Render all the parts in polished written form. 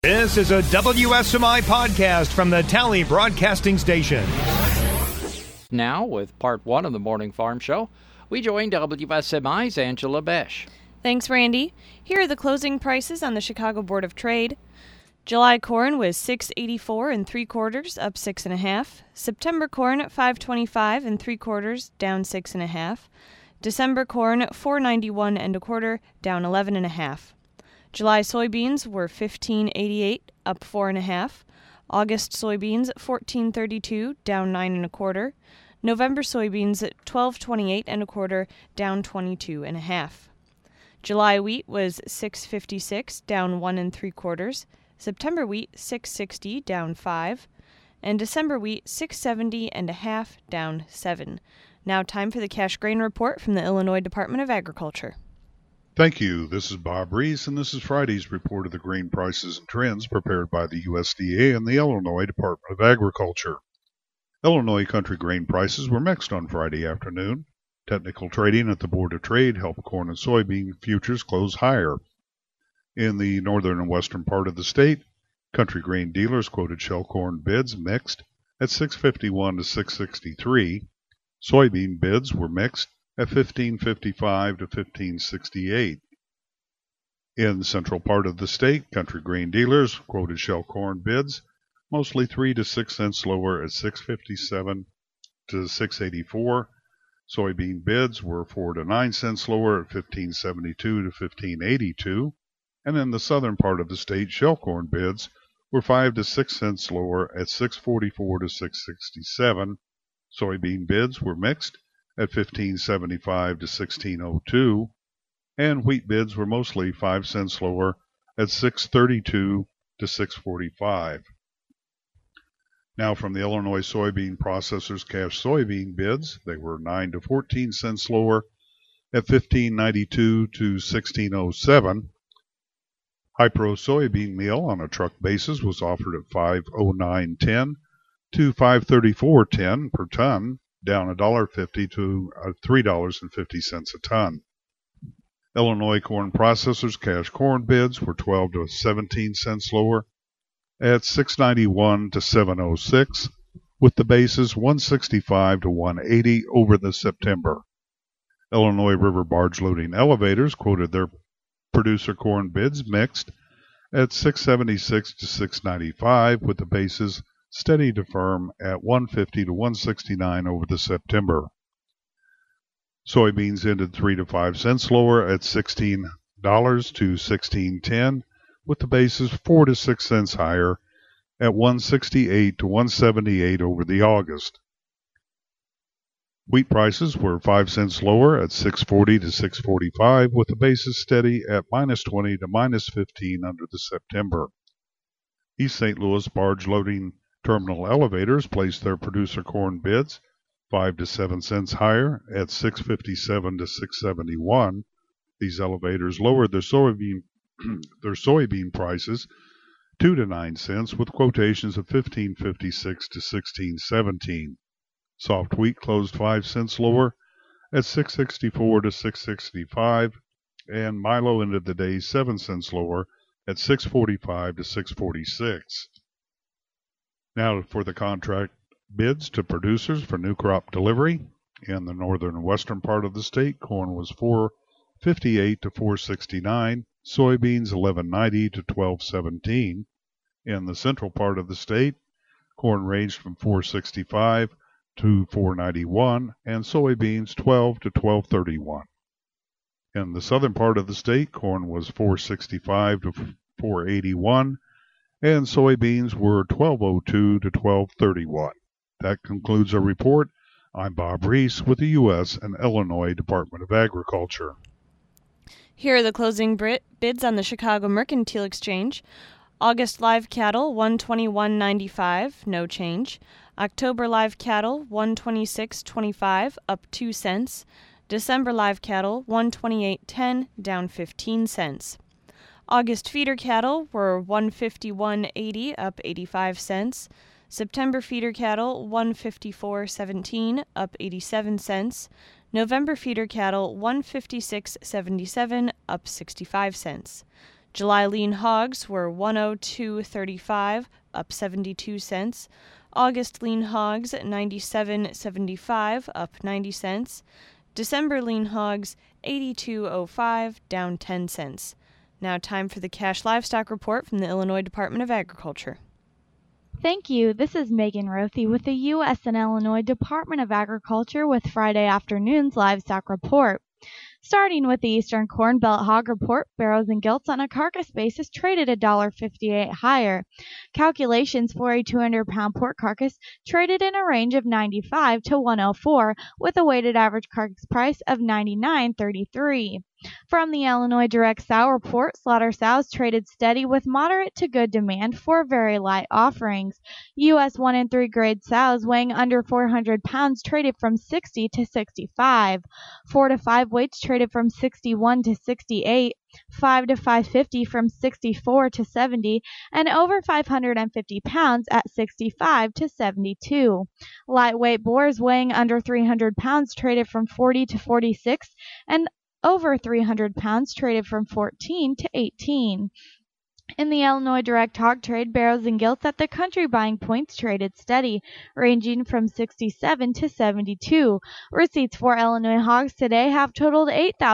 This is a WSMI podcast from the Tally Broadcasting Station. Now, with part one of the Morning Farm Show, we join WSMI's Angela Besh. Thanks, Randy. Here are the closing prices on the Chicago Board of Trade. July corn was $6.84 3/4, up 6.5. September corn at $5.25 3/4, down 6.5. December corn $4.91 1/4, down 11.5. July soybeans were $15.88, up 4.5. August soybeans $14.32, down 9 1/4. November soybeans at $12.28 1/4, down 22.5. July wheat was $6.56, down 1 3/4. September wheat $6.60, down 5, and December wheat $6.70 1/2, down 7. Now time for the cash grain report from the Illinois Department of Agriculture. Thank you. This is Bob Reese, and this is Friday's report of the grain prices and trends prepared by the USDA and the Illinois Department of Agriculture. Illinois country grain prices were mixed on Friday afternoon. Technical trading at the Board of Trade helped corn and soybean futures close higher. In the northern and western part of the state, country grain dealers quoted shell corn bids mixed at $6.51 to $6.63. Soybean bids were mixed at $15.55 to $15.68. In the central part of the state, country grain dealers quoted shell corn bids mostly 3 to 6 cents lower at $6.57 to $6.84. Soybean bids were 4 to 9 cents lower at $15.72 to $15.82. And in the southern part of the state, shell corn bids were 5 to 6 cents lower at $6.44 to $6.67. Soybean bids were mixed at $15.75 to $16.02, and wheat bids were mostly 5 cents lower at $6.32 to $6.45. Now from the Illinois Soybean Processors cash soybean bids, they were 9 to 14 cents lower at $15.92 to $16.07. High-Pro soybean meal on a truck basis was offered at $5.0910 to $5.3410 per ton, down $1.50 to $3.50 a ton. Illinois corn processors cash corn bids were 12 to 17 cents lower at $6.91 to $7.06, with the basis 165 to 180 over the September. Illinois river barge loading elevators quoted their producer corn bids mixed at $6.76 to $6.95, with the bases steady to firm at $1.50 to $1.69 over the September. Soybeans ended 3 to 5 cents lower at $16 to $16.10, with the bases 4 to 6 cents higher at $1.68 to $1.78 over the August. Wheat prices were 5 cents lower at $6.40 to $6.45, with the basis steady at -20 to -15 under the September. East St. Louis barge loading terminal elevators placed their producer corn bids 5 to 7 cents higher at $6.57 to $6.71. These elevators lowered their soybean prices 2 to 9 cents, with quotations of $15.56 to $16.17. Soft wheat closed 5 cents lower at $6.64 to $6.65, and Milo ended the day 7 cents lower at $6.45 to $6.46. Now for the contract bids to producers for new crop delivery. In the northern and western part of the state, corn was $4.58 to $4.69, soybeans $11.90 to $12.17. In the central part of the state, corn ranged from $4.65 to $4.91, and soybeans $12 to $12.31. In the southern part of the state, corn was $4.65 to $4.81, and soybeans were $12.02 to $12.31. That concludes our report. I'm Bob Reese with the U.S. and Illinois Department of Agriculture. Here are the closing bids on the Chicago Mercantile Exchange. August live cattle, $121.95, no change. October live cattle, $126.25, up 2 cents. December live cattle, $128.10, down 15 cents. August feeder cattle were $151.80, up 85 cents. September feeder cattle, $154.17, up 87 cents. November feeder cattle, $156.77, up 65 cents. July lean hogs were $102.35, up 72 cents. August lean hogs $97.75, up 90 cents. December lean hogs $82.05, down 10 cents. Now time for the cash livestock report from the Illinois Department of Agriculture. Thank you. This is Megan Rothy with the U.S. and Illinois Department of Agriculture with Friday afternoon's livestock report. Starting with the Eastern Corn Belt Hog Report, barrows and gilts on a carcass basis traded $1.58 higher. Calculations for a 200-pound pork carcass traded in a range of 95 to 104 with a weighted average carcass price of $99.33. From the Illinois Direct Sow Report, slaughter sows traded steady with moderate to good demand for very light offerings. U.S. 1 and 3 grade sows weighing under 400 pounds traded from 60 to 65. 4 to 5 weights traded from 61 to 68. 5 to 550 from 64 to 70, and over 550 pounds at 65 to 72. Lightweight boars weighing under 300 pounds traded from 40 to 46, and over 300 pounds traded from 14 to 18. In the Illinois Direct Hog Trade, barrows and gilts at the country buying points traded steady, ranging from 67 to 72. Receipts for Illinois hogs today have totaled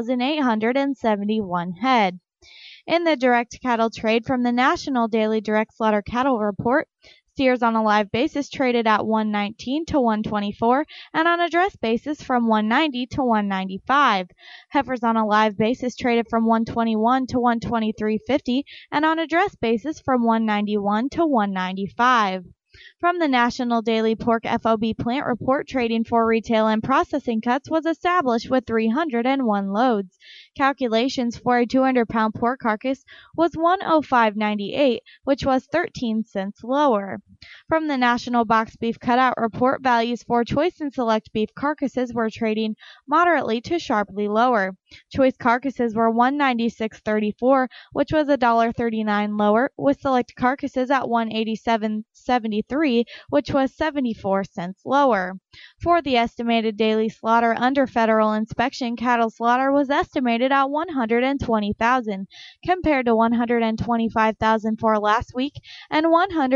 8,871 head. In the direct cattle trade from the National Daily Direct Slaughter Cattle Report, steers on a live basis traded at 119 to 124 and on a dress basis from 190 to 195. Heifers on a live basis traded from 121 to 123.50 and on a dress basis from 191 to 195. From the National Daily Pork FOB Plant Report, trading for retail and processing cuts was established with 301 loads. Calculations for a 200-pound pork carcass was $105.98, which was 13 cents lower. From the National Box Beef Cutout Report, values for choice and select beef carcasses were trading moderately to sharply lower. Choice carcasses were $196.34, which was $1.39 lower, with select carcasses at $187.73, which was 74 cents lower. For the estimated daily slaughter under federal inspection, cattle slaughter was estimated at 120,000, compared to 125,000 for last week and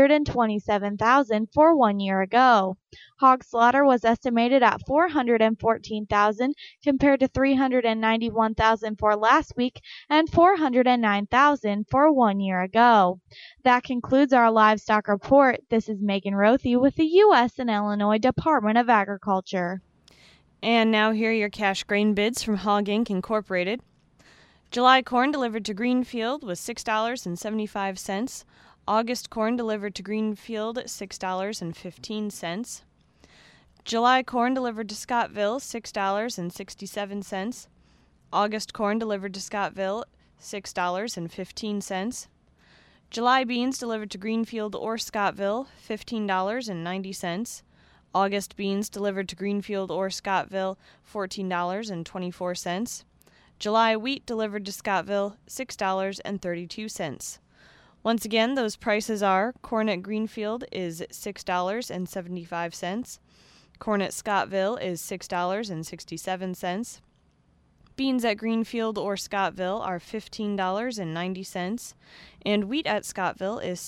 127,000 for 1 year ago. Hog slaughter was estimated at 414,000 compared to 391,000 for last week and 409,000 for 1 year ago. That concludes our livestock report. This is Megan Rothy with the U.S. and Illinois Department of Agriculture. And now here are your cash grain bids from Hog Inc. Incorporated. July corn delivered to Greenfield was $6.75. August corn delivered to Greenfield $6.15. July corn delivered to Scottville $6.67. August corn delivered to Scottville $6.15. July beans delivered to Greenfield or Scottville $15.90. August beans delivered to Greenfield or Scottville $14.24. July wheat delivered to Scottville $6.32. Once again, those prices are: corn at Greenfield is $6.75. Corn at Scottville is $6.67. Beans at Greenfield or Scottville are $15.90. And wheat at Scottville is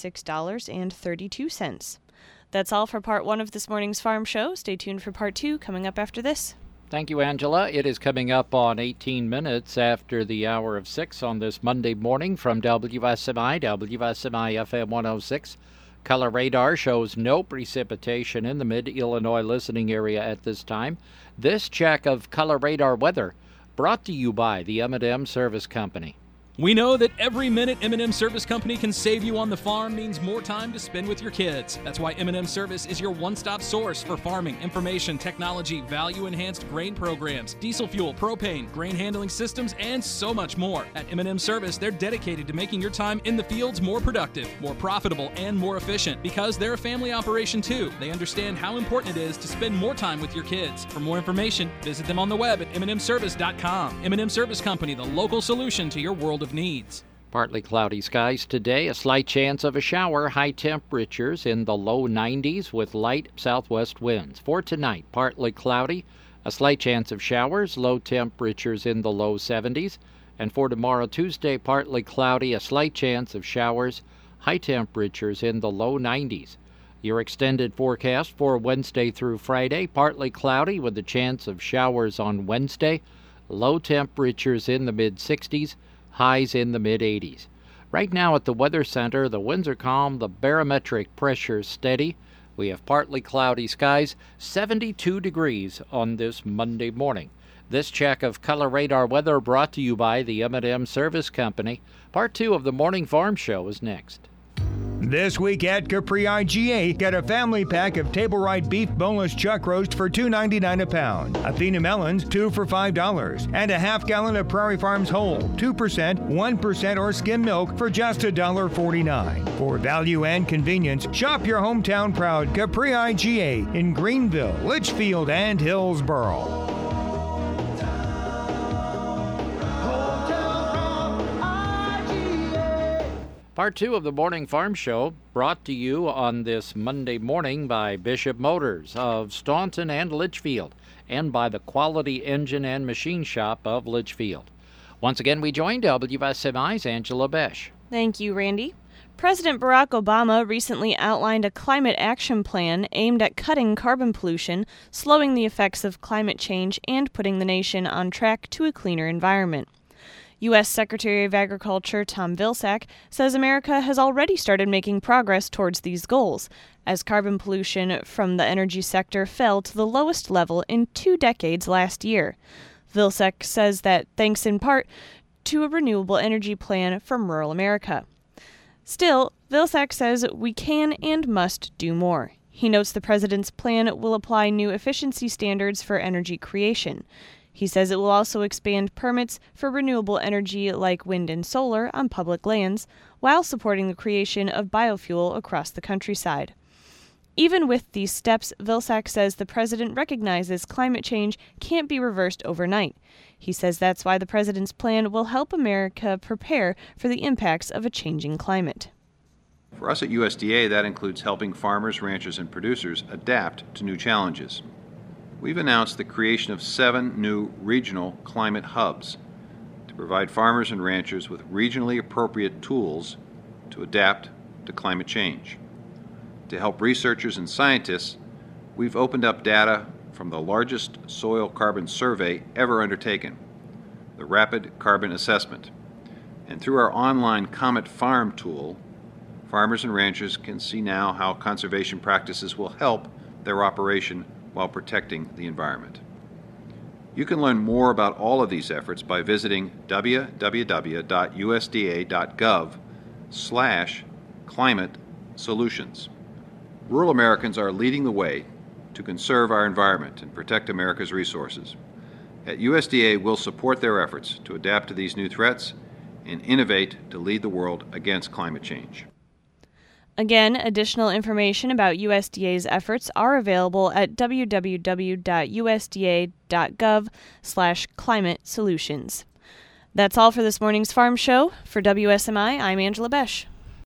$6.32. That's all for part one of this morning's Farm Show. Stay tuned for part two coming up after this. Thank you, Angela. It is coming up on 18 minutes after the hour of 6 on this Monday morning from WSMI FM 106. Color radar shows no precipitation in the mid-Illinois listening area at this time. This check of color radar weather brought to you by the M&M Service Company. We know that every minute M&M Service Company can save you on the farm means more time to spend with your kids. That's why M&M Service is your one-stop source for farming, information, technology, value-enhanced grain programs, diesel fuel, propane, grain handling systems, and so much more. At M&M Service, they're dedicated to making your time in the fields more productive, more profitable, and more efficient because they're a family operation too. They understand how important it is to spend more time with your kids. For more information, visit them on the web at mmservice.com. M&M Service Company, the local solution to your world of needs. Partly cloudy skies today, a slight chance of a shower, high temperatures in the low 90s with light southwest winds. For tonight, partly cloudy, a slight chance of showers, low temperatures in the low 70s. And for tomorrow, Tuesday, partly cloudy, a slight chance of showers, high temperatures in the low 90s. Your extended forecast for Wednesday through Friday, partly cloudy with a chance of showers on Wednesday, low temperatures in the mid-60s, highs in the mid-80s. Right now at the Weather Center, the winds are calm, the barometric pressure steady. We have partly cloudy skies, 72 degrees on this Monday morning. This check of Color Radar weather brought to you by the M&M Service Company. Part 2 of the Morning Farm Show is next. This week at Capri IGA, get a family pack of Table Right beef boneless chuck roast for $2.99 a pound. Athena melons, 2 for $5. And a half gallon of Prairie Farms Whole, 2%, 1% or skim milk for just $1.49. For value and convenience, shop your hometown proud Capri IGA in Greenville, Litchfield, and Hillsboro. Part 2 of the Morning Farm Show brought to you on this Monday morning by Bishop Motors of Staunton and Litchfield and by the Quality Engine and Machine Shop of Litchfield. Once again, we join WSMI's Angela Besh. Thank you, Randy. President Barack Obama recently outlined a climate action plan aimed at cutting carbon pollution, slowing the effects of climate change, and putting the nation on track to a cleaner environment. U.S. Secretary of Agriculture Tom Vilsack says America has already started making progress towards these goals, as carbon pollution from the energy sector fell to the lowest level in 2 decades last year. Vilsack says that thanks in part to a renewable energy plan from rural America. Still, Vilsack says we can and must do more. He notes the president's plan will apply new efficiency standards for energy creation. He says it will also expand permits for renewable energy like wind and solar on public lands, while supporting the creation of biofuel across the countryside. Even with these steps, Vilsack says the president recognizes climate change can't be reversed overnight. He says that's why the president's plan will help America prepare for the impacts of a changing climate. For us at USDA, that includes helping farmers, ranchers, and producers adapt to new challenges. We've announced the creation of 7 new regional climate hubs to provide farmers and ranchers with regionally appropriate tools to adapt to climate change. To help researchers and scientists, we've opened up data from the largest soil carbon survey ever undertaken, the Rapid Carbon Assessment. And through our online Comet Farm tool, farmers and ranchers can see now how conservation practices will help their operation while protecting the environment. You can learn more about all of these efforts by visiting www.usda.gov/climate solutions. Rural Americans are leading the way to conserve our environment and protect America's resources. At USDA, we'll support their efforts to adapt to these new threats and innovate to lead the world against climate change. Again, additional information about USDA's efforts are available at www.usda.gov/climate solutions. That's all for this morning's Farm Show. For WSMI, I'm Angela Besh.